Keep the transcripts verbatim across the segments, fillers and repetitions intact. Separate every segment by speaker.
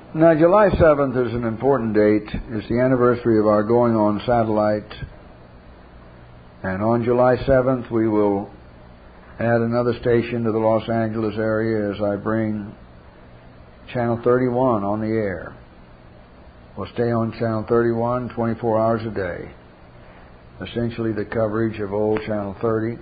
Speaker 1: Now, July seventh is an important date. It's the anniversary of our going on satellite. And on July seventh, we will add another station to the Los Angeles area as I bring Channel thirty-one on the air. We'll stay on Channel thirty-one twenty-four hours a day. Essentially the coverage of old Channel thirty.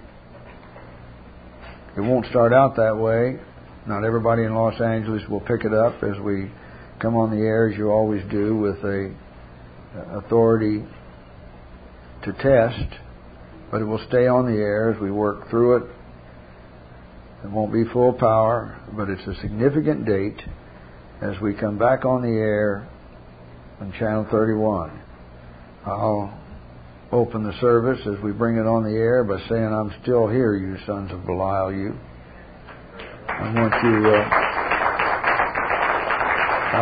Speaker 1: It won't start out that way. Not everybody in Los Angeles will pick it up as we come on the air, as you always do, with a authority to test, but it will stay on the air as we work through it. It won't be full power, but it's a significant date as we come back on the air on Channel thirty-one. I'll open the service as we bring it on the air by saying, "I'm still here, you sons of Belial, you." I want you... Uh, I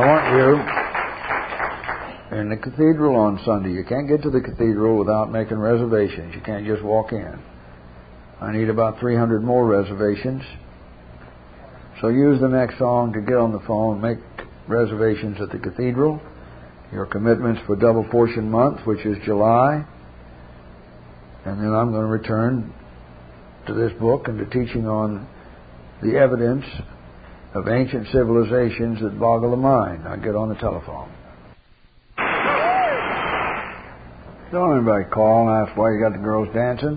Speaker 1: want you in the cathedral on Sunday. You can't get to the cathedral without making reservations. You can't just walk in. I need about three hundred more reservations. So use the next song to get on the phone, make reservations at the cathedral. Your commitments for Double Portion Month, which is July. And then I'm going to return to this book and to teaching on the evidence of ancient civilizations that boggle the mind. I get on the telephone. Don't anybody call and ask why you got the girls dancing.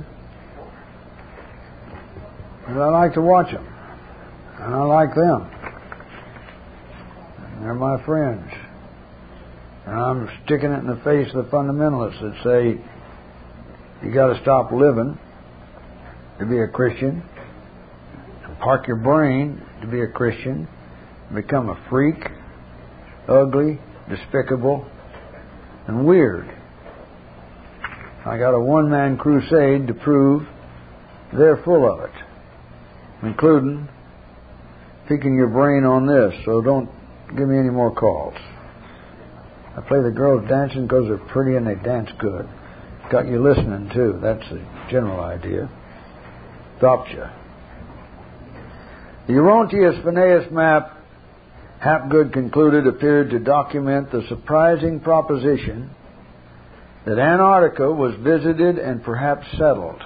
Speaker 1: Because I like to watch them. And I like them. And they're my friends. And I'm sticking it in the face of the fundamentalists that say you got to stop living to be a Christian, park your brain to be a Christian, become a freak, ugly, despicable, and weird. I got a one-man crusade to prove they're full of it, including picking your brain on this, so don't give me any more calls. I play the girls dancing because they're pretty and they dance good. Got you listening, too. That's the general idea. Stopped you. The Orontius Phineas map, Hapgood concluded, appeared to document the surprising proposition that Antarctica was visited and perhaps settled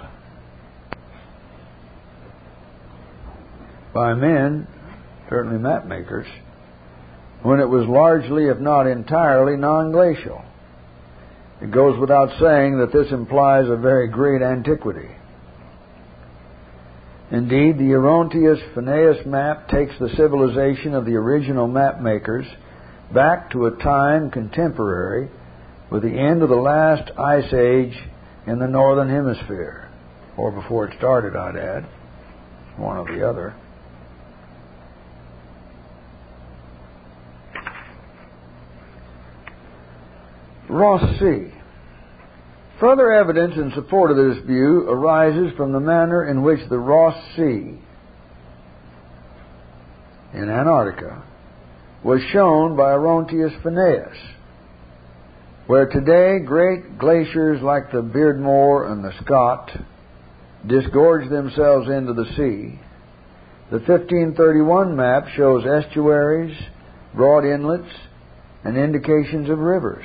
Speaker 1: by men, certainly map makers, when it was largely, if not entirely, non-glacial. It goes without saying that this implies a very great antiquity. Indeed, the Orontius Phineas map takes the civilization of the original map makers back to a time contemporary with the end of the last ice age in the northern hemisphere, or before it started, I'd add, one or the other. Ross Sea. Further evidence in support of this view arises from the manner in which the Ross Sea in Antarctica was shown by Orontius Phineas, where today great glaciers like the Beardmore and the Scott disgorge themselves into the sea. The fifteen thirty-one map shows estuaries, broad inlets, and indications of rivers.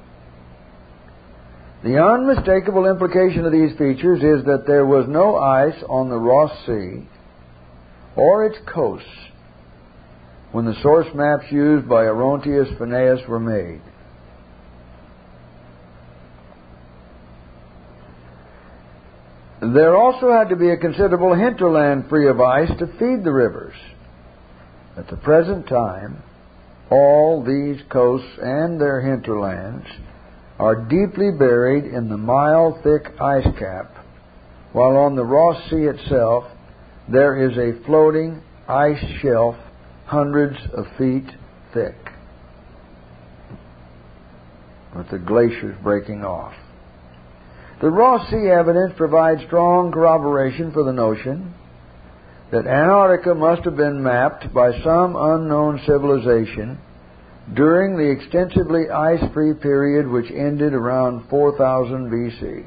Speaker 1: The unmistakable implication of these features is that there was no ice on the Ross Sea or its coasts when the source maps used by Orontius Phineas were made. There also had to be a considerable hinterland free of ice to feed the rivers. At the present time, all these coasts and their hinterlands are deeply buried in the mile-thick ice cap, while on the Ross Sea itself there is a floating ice shelf hundreds of feet thick, with the glaciers breaking off. The Ross Sea evidence provides strong corroboration for the notion that Antarctica must have been mapped by some unknown civilization during the extensively ice-free period which ended around four thousand B C.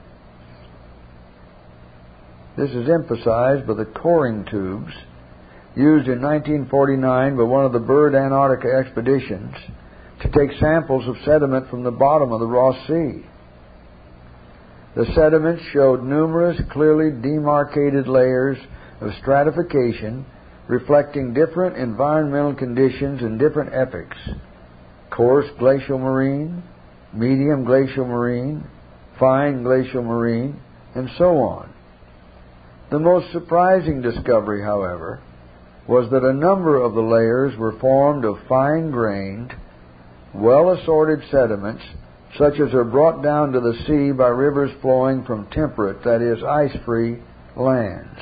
Speaker 1: This is emphasized by the coring tubes used in nineteen forty-nine by one of the Byrd Antarctica expeditions to take samples of sediment from the bottom of the Ross Sea. The sediments showed numerous clearly demarcated layers of stratification reflecting different environmental conditions in different epochs: coarse glacial marine, medium glacial marine, fine glacial marine, and so on. The most surprising discovery, however, was that a number of the layers were formed of fine-grained, well-assorted sediments, such as are brought down to the sea by rivers flowing from temperate, that is, ice-free, lands.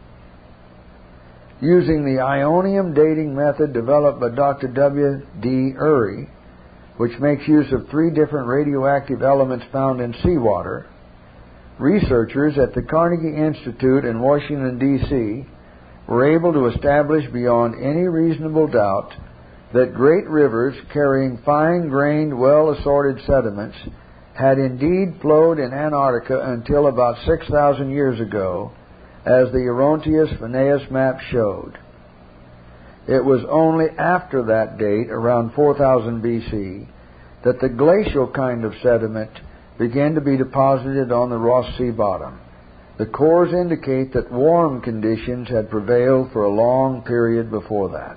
Speaker 1: Using the ionium dating method developed by Doctor W D Urey, which makes use of three different radioactive elements found in seawater, researchers at the Carnegie Institute in Washington, D C were able to establish beyond any reasonable doubt that great rivers carrying fine-grained, well-assorted sediments had indeed flowed in Antarctica until about six thousand years ago, as the Orontius Phineas map showed. It was only after that date, around four thousand B C, that the glacial kind of sediment began to be deposited on the Ross Sea bottom. The cores indicate that warm conditions had prevailed for a long period before that.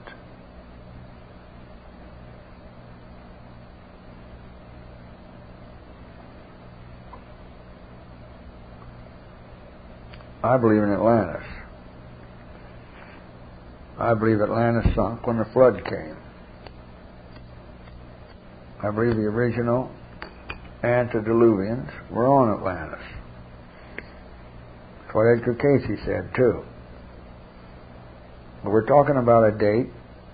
Speaker 1: I believe in Atlantis. I believe Atlantis sunk when the flood came. I believe the original antediluvians were on Atlantis. That's what Edgar Cayce said, too. But we're talking about a date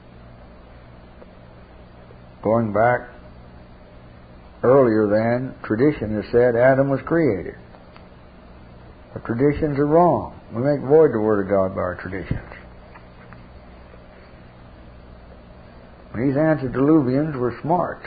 Speaker 1: going back earlier than tradition has said Adam was created. The traditions are wrong. We make void the Word of God by our traditions. These antediluvians were smart.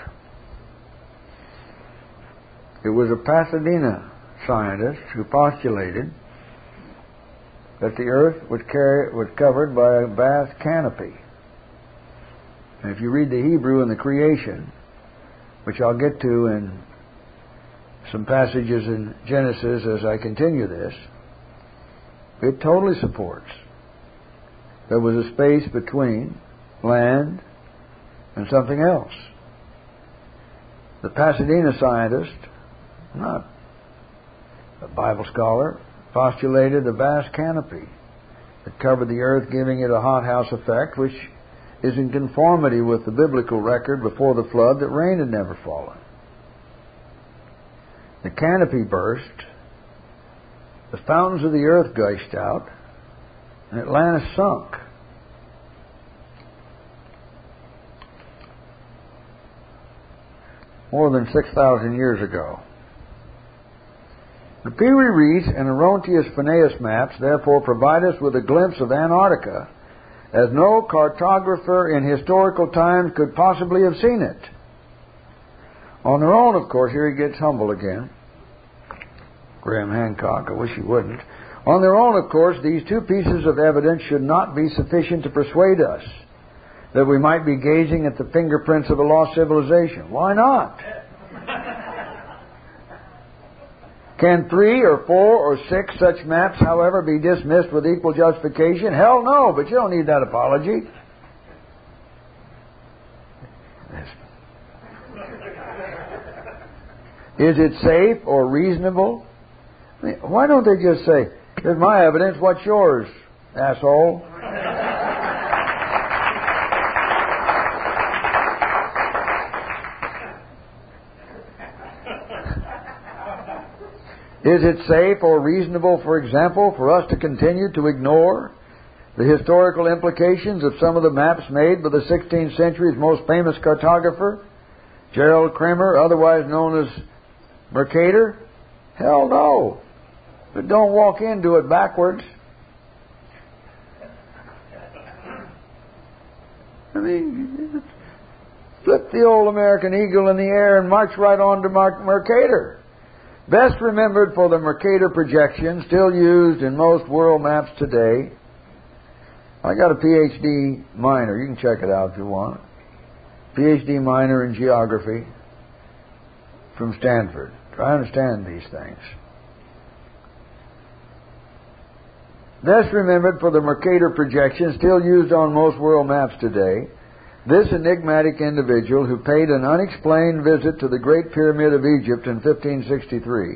Speaker 1: It was a Pasadena scientist who postulated that the earth was, carry, was covered by a vast canopy. And if you read the Hebrew in the creation, which I'll get to in some passages in Genesis as I continue this, it totally supports there was a space between land and something else. The Pasadena scientist, not a Bible scholar, postulated a vast canopy that covered the earth, giving it a hothouse effect, which is in conformity with the biblical record before the flood that rain had never fallen. The canopy burst, the fountains of the earth gushed out, and Atlantis sunk. More than six thousand years ago. The Piri Reis and Orontius Phineas maps therefore provide us with a glimpse of Antarctica as no cartographer in historical times could possibly have seen it. On their own, of course, here he gets humble again. Graham Hancock, I wish he wouldn't. On their own, of course, these two pieces of evidence should not be sufficient to persuade us that we might be gazing at the fingerprints of a lost civilization. Why not? Can three or four or six such maps, however, be dismissed with equal justification? Hell no, but you don't need that apology. Is it safe or reasonable? I mean, why don't they just say, here's my evidence, what's yours, asshole? Is it safe or reasonable, for example, for us to continue to ignore the historical implications of some of the maps made by the sixteenth century's most famous cartographer, Gerald Kremer, otherwise known as Mercator? Hell no. But don't walk into it backwards. I mean, flip the old American eagle in the air and march right on to Mer- Mercator. Best remembered for the Mercator projection, still used in most world maps today, I got a P H D minor. You can check it out if you want. P H D minor in geography from Stanford. Try to understand these things. Best remembered for the Mercator projection still used on most world maps today, this enigmatic individual who paid an unexplained visit to the Great Pyramid of Egypt in fifteen sixty-three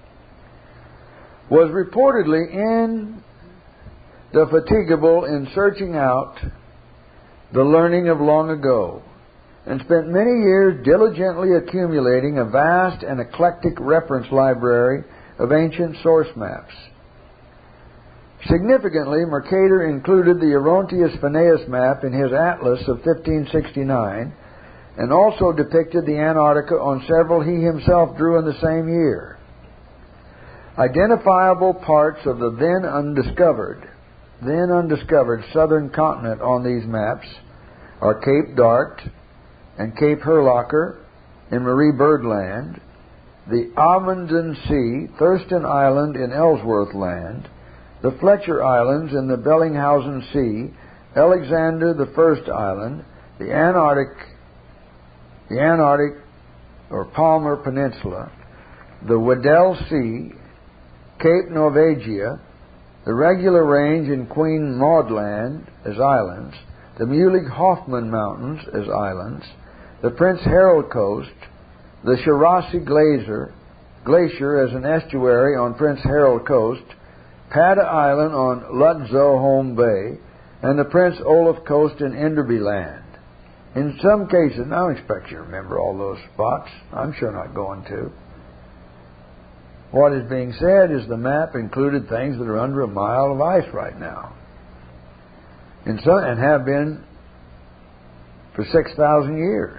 Speaker 1: was reportedly indefatigable in searching out the learning of long ago and spent many years diligently accumulating a vast and eclectic reference library of ancient source maps. Significantly, Mercator included the Orontius Phineus map in his atlas of fifteen sixty-nine and also depicted the Antarctica on several he himself drew in the same year. Identifiable parts of the then undiscovered, then undiscovered southern continent on these maps are Cape Dart and Cape Herlocker in Marie Byrd Land, the Amundsen Sea, Thurston Island in Ellsworth Land, the Fletcher Islands in the Bellinghausen Sea, Alexander the First Island, the Antarctic, the Antarctic or Palmer Peninsula, the Weddell Sea, Cape Norvegia, the Regular Range in Queen Maud Land as islands, the Muelig-Hoffman Mountains as islands, the Prince Harold Coast, the Shirasi Glacier, Glacier as an estuary on Prince Harold Coast, Padda Island on Lutzow Home Bay, and the Prince Olaf Coast in Enderby Land. In some cases, and I don't expect you to remember all those spots. I'm sure not going to. What is being said is the map included things that are under a mile of ice right now. In some, and have been for six thousand years.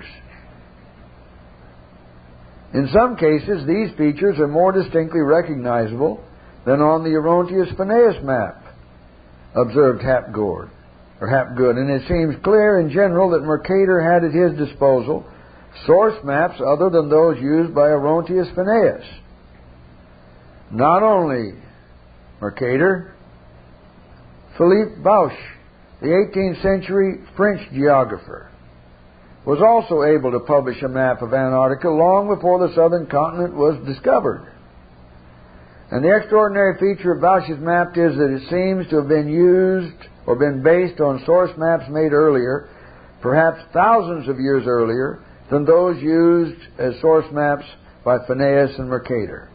Speaker 1: In some cases, these features are more distinctly recognizable than on the Orontius Phineus map, observed Hapgood, or Hapgood, and it seems clear in general that Mercator had at his disposal source maps other than those used by Orontius Phineus. Not only Mercator, Philippe Bausch, the eighteenth century French geographer, was also able to publish a map of Antarctica long before the southern continent was discovered. And the extraordinary feature of Bausch's map is that it seems to have been used or been based on source maps made earlier, perhaps thousands of years earlier, than those used as source maps by Phineus and Mercator.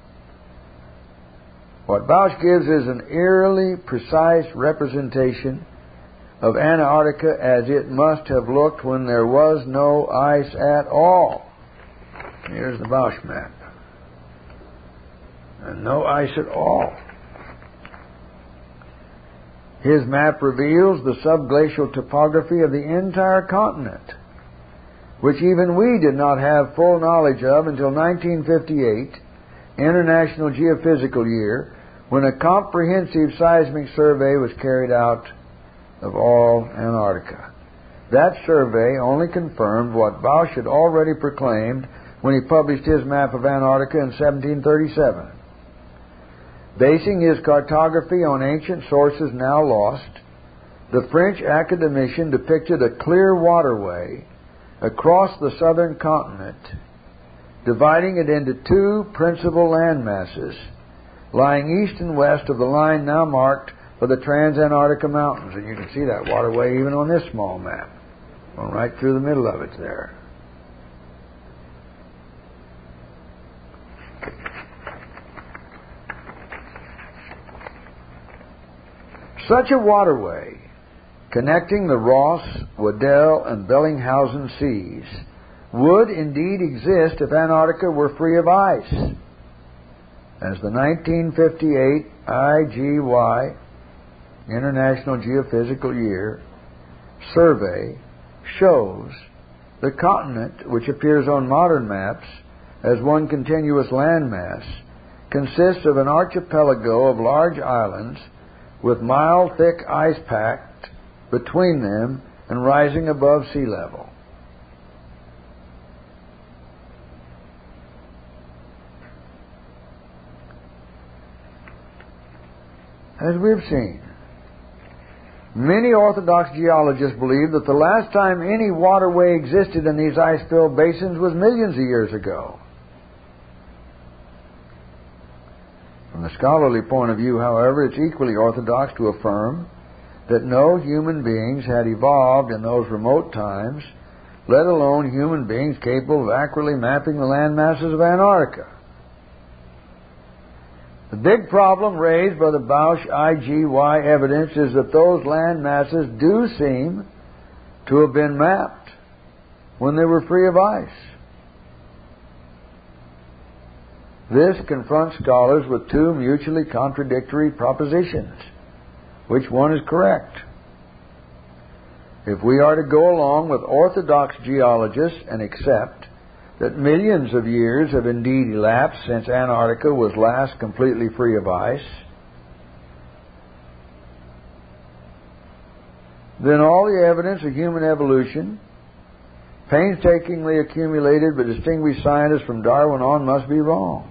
Speaker 1: What Bausch gives is an eerily precise representation of Antarctica as it must have looked when there was no ice at all. Here's the Bausch map. And no ice at all. His map reveals the subglacial topography of the entire continent, which even we did not have full knowledge of until nineteen fifty-eight, International Geophysical Year, when a comprehensive seismic survey was carried out of all Antarctica. That survey only confirmed what Bausch had already proclaimed when he published his map of Antarctica in seventeen thirty-seven. Basing his cartography on ancient sources now lost, the French academician depicted a clear waterway across the southern continent, dividing it into two principal land masses, lying east and west of the line now marked for the Transantarctica Mountains. And you can see that waterway even on this small map. Going right through the middle of it there. Such a waterway, connecting the Ross, Weddell, and Bellinghausen seas, would indeed exist if Antarctica were free of ice, as the nineteen fifty-eight I G Y, International Geophysical Year, survey shows. The continent, which appears on modern maps as one continuous landmass, consists of an archipelago of large islands with mile-thick ice packed between them and rising above sea level. As we've seen, Many Orthodox geologists believe that the last time any waterway existed in these ice-filled basins was millions of years ago. From the scholarly point of view, however, it's equally orthodox to affirm that no human beings had evolved in those remote times, let alone human beings capable of accurately mapping the land masses of Antarctica. The big problem raised by the Bausch I G Y evidence is that those land masses do seem to have been mapped when they were free of ice. This confronts scholars with two mutually contradictory propositions. Which one is correct? If we are to go along with orthodox geologists and accept that millions of years have indeed elapsed since Antarctica was last completely free of ice, then all the evidence of human evolution, painstakingly accumulated by distinguished scientists from Darwin on, must be wrong.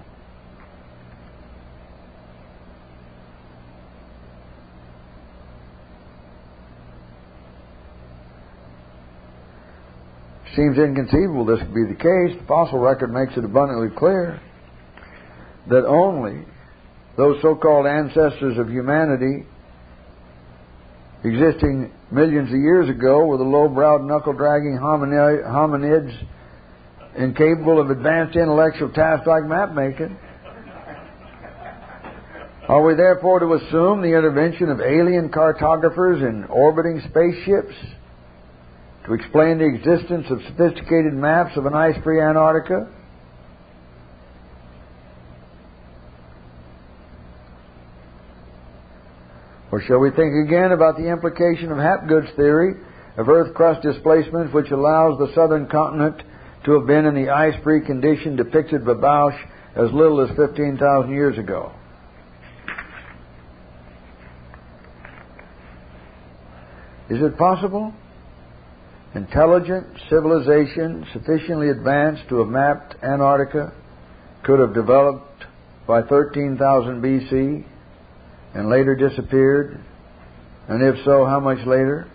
Speaker 1: Seems inconceivable this could be the case. The fossil record makes it abundantly clear that only those so-called ancestors of humanity existing millions of years ago were the low-browed, knuckle-dragging hominids incapable of advanced intellectual tasks like map-making. Are we therefore to assume the intervention of alien cartographers in orbiting spaceships to explain the existence of sophisticated maps of an ice-free Antarctica? Or shall we think again about the implication of Hapgood's theory of Earth crust displacement, which allows the southern continent to have been in the ice-free condition depicted by Bausch as little as fifteen thousand years ago? Is it possible intelligent civilization sufficiently advanced to have mapped Antarctica could have developed by thirteen thousand B C and later disappeared? And if so, how much later?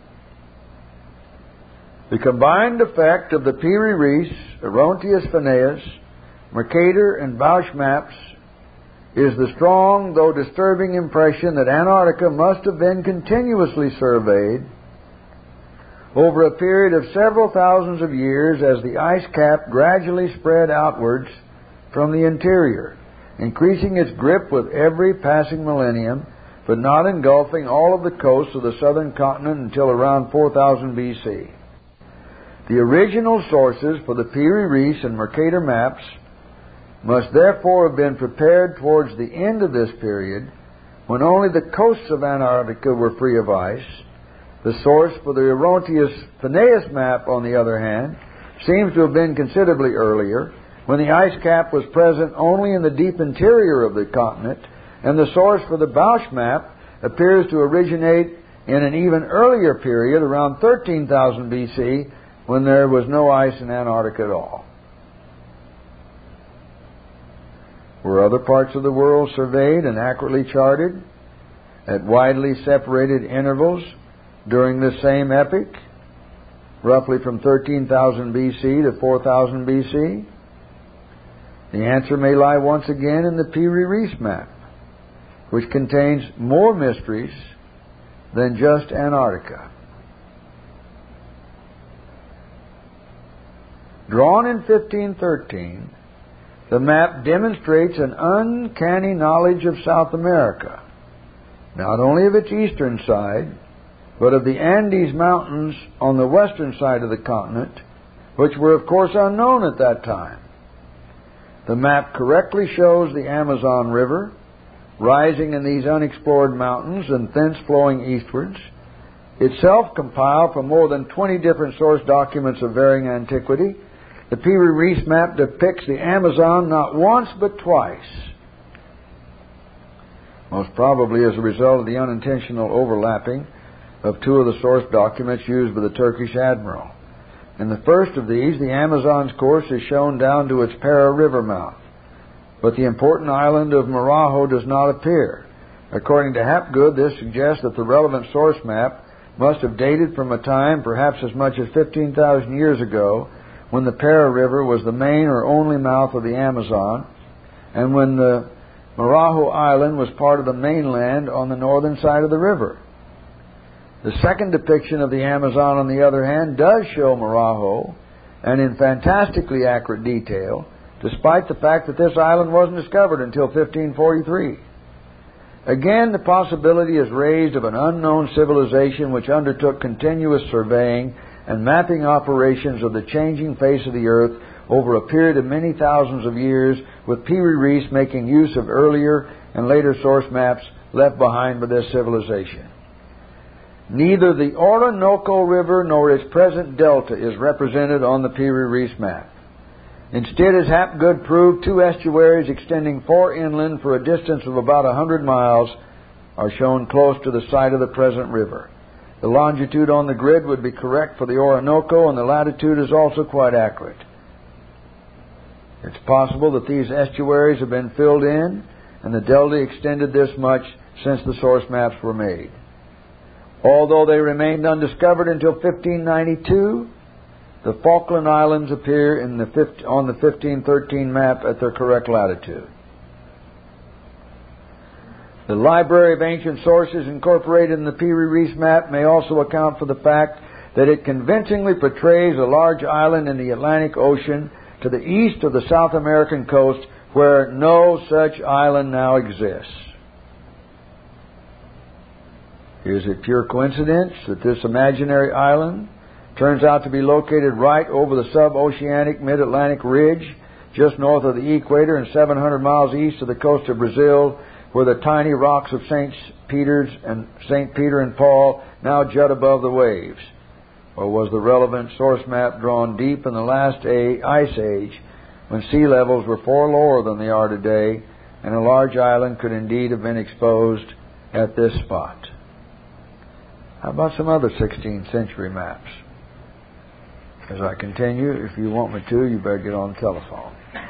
Speaker 1: The combined effect of the Piri Reis, Orontius Phineus, Mercator, and Bausch maps is the strong, though disturbing, impression that Antarctica must have been continuously surveyed over a period of several thousands of years as the ice cap gradually spread outwards from the interior, increasing its grip with every passing millennium, but not engulfing all of the coasts of the southern continent until around four thousand B C. The original sources for the Piri Reis and Mercator maps must therefore have been prepared towards the end of this period, when only the coasts of Antarctica were free of ice. The source for the Orontius Phineus map, on the other hand, seems to have been considerably earlier, when the ice cap was present only in the deep interior of the continent, and the source for the Bausch map appears to originate in an even earlier period, around thirteen thousand B C, when there was no ice in Antarctica at all. Were other parts of the world surveyed and accurately charted at widely separated intervals during this same epoch, roughly from thirteen thousand B C to four thousand B C? The answer may lie once again in the Piri Reis map, which contains more mysteries than just Antarctica. Drawn in fifteen thirteen, the map demonstrates an uncanny knowledge of South America, not only of its eastern side, but of the Andes Mountains on the western side of the continent, which were of course unknown at that time. The map correctly shows the Amazon River rising in these unexplored mountains and thence flowing eastwards, itself compiled from more than twenty different source documents of varying antiquity. The Piri Reis map depicts the Amazon not once but twice, most probably as a result of the unintentional overlapping of two of the source documents used by the Turkish admiral. In the first of these, the Amazon's course is shown down to its Para river mouth, but the important island of Marajo does not appear. According to Hapgood, this suggests that the relevant source map must have dated from a time perhaps as much as fifteen thousand years ago, when the Para River was the main or only mouth of the Amazon, and when the Marajo Island was part of the mainland on the northern side of the river. The second depiction of the Amazon, on the other hand, does show Marajo, and in fantastically accurate detail, despite the fact that this island wasn't discovered until fifteen forty-three. Again, the possibility is raised of an unknown civilization which undertook continuous surveying and mapping operations of the changing face of the earth over a period of many thousands of years, with Piri Reis making use of earlier and later source maps left behind by this civilization. Neither the Orinoco River nor its present delta is represented on the Piri Reis map. Instead, as Hapgood proved, two estuaries extending far inland for a distance of about a hundred miles are shown close to the site of the present river. The longitude on the grid would be correct for the Orinoco, and the latitude is also quite accurate. It's possible that these estuaries have been filled in, and the delta extended this much since the source maps were made. Although they remained undiscovered until fifteen ninety-two, the Falkland Islands appear in the fifty, on the fifteen thirteen map at their correct latitude. The Library of Ancient Sources incorporated in the Piri Reis map may also account for the fact that it convincingly portrays a large island in the Atlantic Ocean to the east of the South American coast, where no such island now exists. Is it pure coincidence that this imaginary island turns out to be located right over the sub-oceanic mid-Atlantic ridge, just north of the equator and seven hundred miles east of the coast of Brazil, where the tiny rocks of Saint Peter's and Saint Peter and Paul now jut above the waves? Or was the relevant source map drawn deep in the last ice age, when sea levels were far lower than they are today, and a large island could indeed have been exposed at this spot? How about some other sixteenth century maps? As I continue, if you want me to, you better get on the telephone.